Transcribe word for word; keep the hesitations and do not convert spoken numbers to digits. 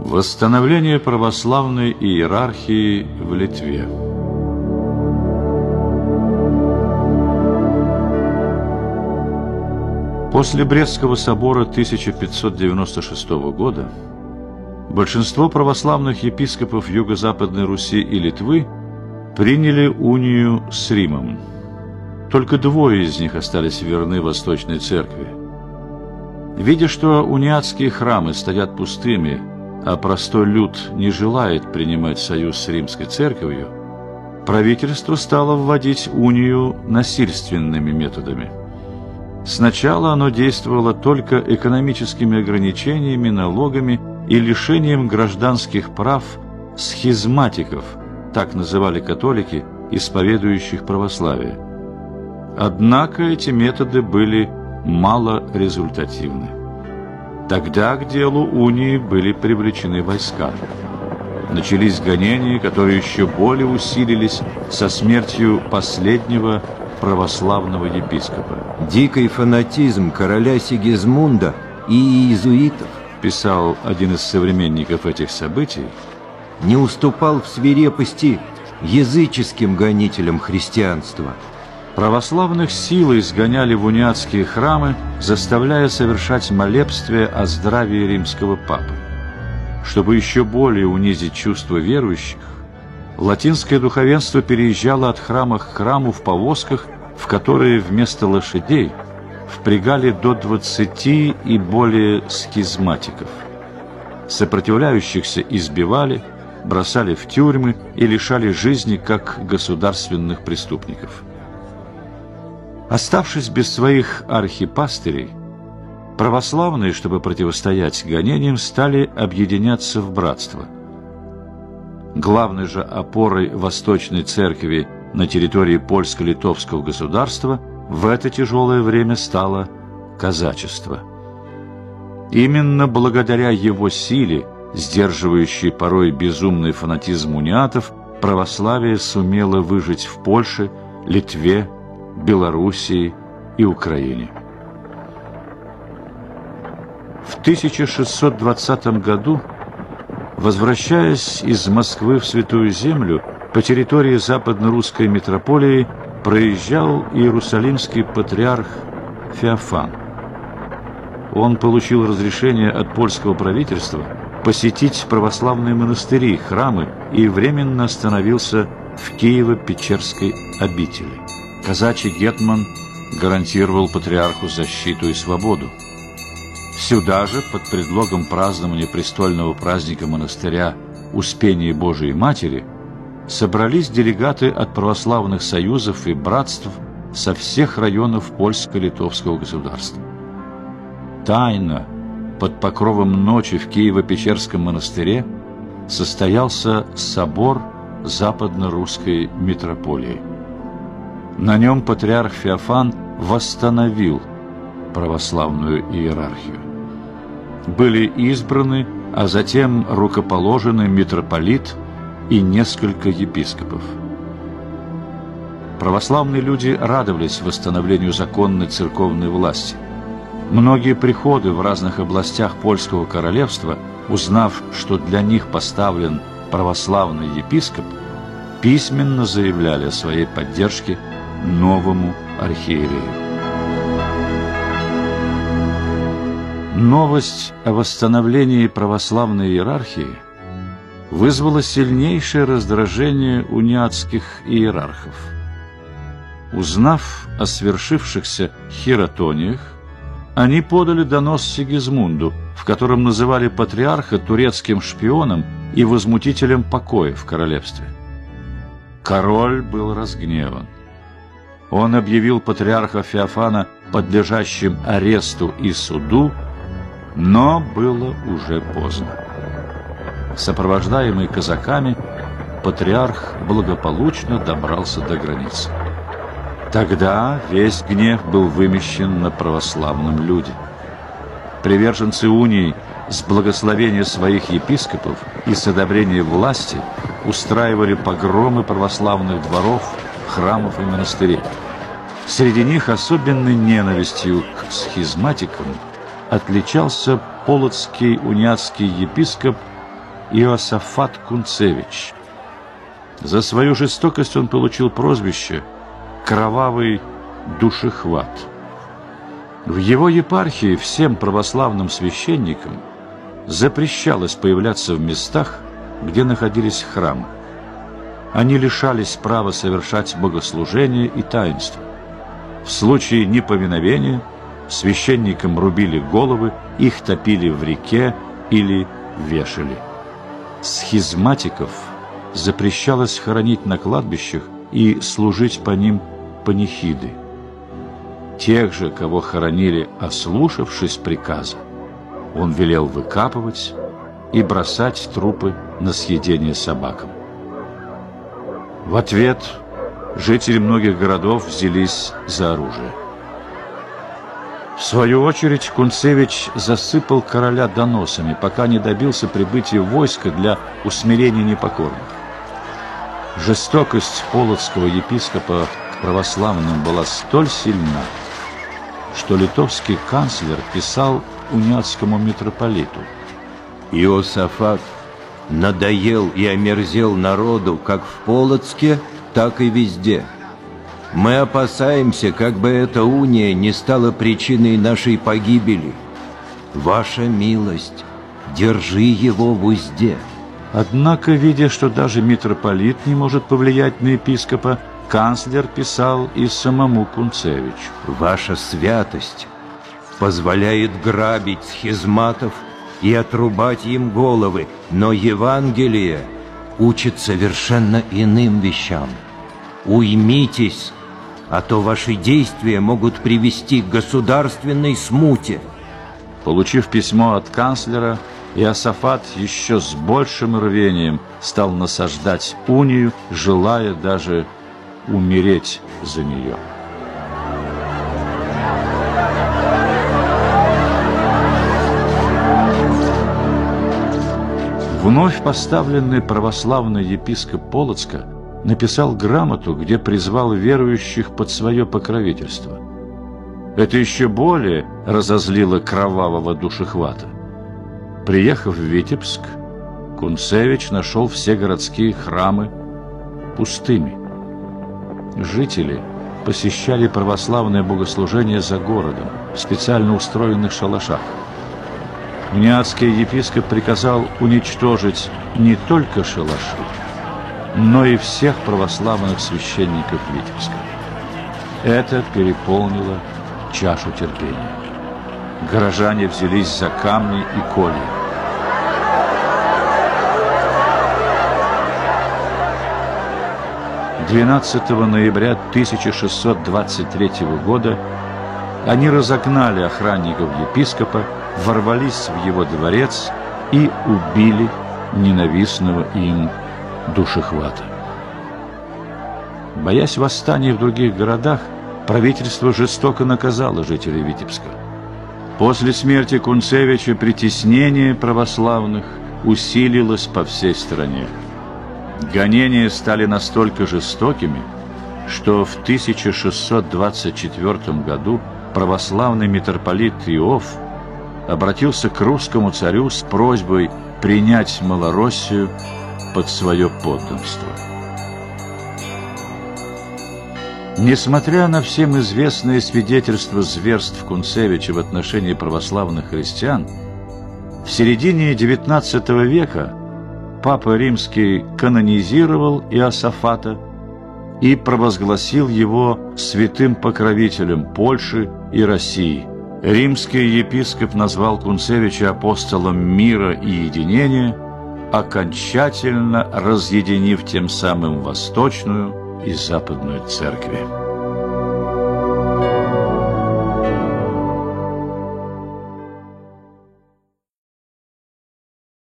Восстановление православной иерархии в Литве. После Брестского собора тысяча пятьсот девяносто шестого года большинство православных епископов Юго-Западной Руси и Литвы приняли унию с Римом. Только двое из них остались верны Восточной Церкви. Видя, что униатские храмы стоят пустыми, а простой люд не желает принимать союз с Римской Церковью, правительство стало вводить унию насильственными методами. Сначала оно действовало только экономическими ограничениями, налогами и лишением гражданских прав схизматиков, так называли католики, исповедующих православие. Однако эти методы были малорезультативны. Тогда к делу унии были привлечены войска. Начались гонения, которые еще более усилились со смертью последнего православного епископа. «Дикий фанатизм короля Сигизмунда и иезуитов, — писал один из современников этих событий, — не уступал в свирепости языческим гонителям христианства. Православных силой изгоняли в униатские храмы, заставляя совершать молебствие о здравии римского папы. Чтобы еще более унизить чувства верующих, латинское духовенство переезжало от храма к храму в повозках, в которые вместо лошадей впрягали до двадцати и более схизматиков. Сопротивляющихся избивали, бросали в тюрьмы и лишали жизни как государственных преступников. Оставшись без своих архипастырей, православные, чтобы противостоять гонениям, стали объединяться в братство. Главной же опорой Восточной Церкви на территории польско-литовского государства в это тяжелое время стало казачество. Именно благодаря его силе, сдерживающей порой безумный фанатизм униатов, православие сумело выжить в Польше, Литве, Белоруссии и Украине. В тысяча шестьсот двадцатом году, возвращаясь из Москвы в Святую Землю, по территории западно-русской митрополии проезжал иерусалимский патриарх Феофан. Он получил разрешение от польского правительства посетить православные монастыри, храмы и временно остановился в Киево-Печерской обители. Казачий гетман гарантировал патриарху защиту и свободу. Сюда же, под предлогом празднования престольного праздника монастыря Успения Божией Матери, собрались делегаты от православных союзов и братств со всех районов польско-литовского государства. Тайно, под покровом ночи в Киево-Печерском монастыре, состоялся собор западно-русской митрополии. На нем патриарх Феофан восстановил православную иерархию. Были избраны, а затем рукоположены митрополит и несколько епископов. Православные люди радовались восстановлению законной церковной власти. Многие приходы в разных областях польского королевства, узнав, что для них поставлен православный епископ, письменно заявляли о своей поддержке новому архиерею. Новость о восстановлении православной иерархии вызвало сильнейшее раздражение униатских иерархов. Узнав о свершившихся хиротониях, они подали донос Сигизмунду, в котором называли патриарха турецким шпионом и возмутителем покоя в королевстве. Король был разгневан. Он объявил патриарха Феофана подлежащим аресту и суду, но было уже поздно. Сопровождаемый казаками, патриарх благополучно добрался до границы. Тогда весь гнев был вымещен на православном люде. Приверженцы унии с благословения своих епископов и с одобрения власти устраивали погромы православных дворов, храмов и монастырей. Среди них особенной ненавистью к схизматикам отличался полоцкий униатский епископ Иосафат Кунцевич. За свою жестокость он получил прозвище «Кровавый душехват». В его епархии всем православным священникам запрещалось появляться в местах, где находились храмы. Они лишались права совершать богослужения и таинства. В случае неповиновения священникам рубили головы, их топили в реке или вешали. Схизматиков запрещалось хоронить на кладбищах и служить по ним панихиды. Тех же, кого хоронили, ослушавшись приказа, он велел выкапывать и бросать трупы на съедение собакам. В ответ жители многих городов взялись за оружие. В свою очередь Кунцевич засыпал короля доносами, пока не добился прибытия войска для усмирения непокорных. Жестокость полоцкого епископа к православным была столь сильна, что литовский канцлер писал униатскому митрополиту: Иосафат надоел и омерзел народу как в Полоцке, так и везде. Мы опасаемся, как бы эта уния не стала причиной нашей погибели. Ваша милость, держи его в узде. Однако, видя, что даже митрополит не может повлиять на епископа, канцлер писал и самому Кунцевичу: Ваша святость позволяет грабить схизматов и отрубать им головы, но Евангелие учит совершенно иным вещам. Уймитесь, а то ваши действия могут привести к государственной смуте. Получив письмо от канцлера, Иосафат еще с большим рвением стал насаждать унию, желая даже умереть за нее. Вновь поставленный православный епископ Полоцка написал грамоту, где призвал верующих под свое покровительство. Это еще более разозлило кровавого душехвата. Приехав в Витебск, Кунцевич нашел все городские храмы пустыми. Жители посещали православное богослужение за городом в специально устроенных шалашах. Униатский епископ приказал уничтожить не только шалаши, но и всех православных священников Витебска. Это переполнило чашу терпения. Горожане взялись за камни и колья. двенадцатого ноября тысяча шестьсот двадцать третьего года они разогнали охранников епископа, ворвались в его дворец и убили ненавистного им душехвата. Боясь восстаний в других городах, правительство жестоко наказало жителей Витебска. После смерти Кунцевича притеснение православных усилилось по всей стране. Гонения стали настолько жестокими, что в тысяча шестьсот двадцать четвёртом году православный митрополит Иов обратился к русскому царю с просьбой принять Малороссию под свое подданство. Несмотря на всем известные свидетельства зверств Кунцевича в отношении православных христиан, в середине девятнадцатого века Папа Римский канонизировал Иосафата и провозгласил его святым покровителем Польши и России. Римский епископ назвал Кунцевича апостолом мира и единения, окончательно разъединив тем самым Восточную и Западную церкви.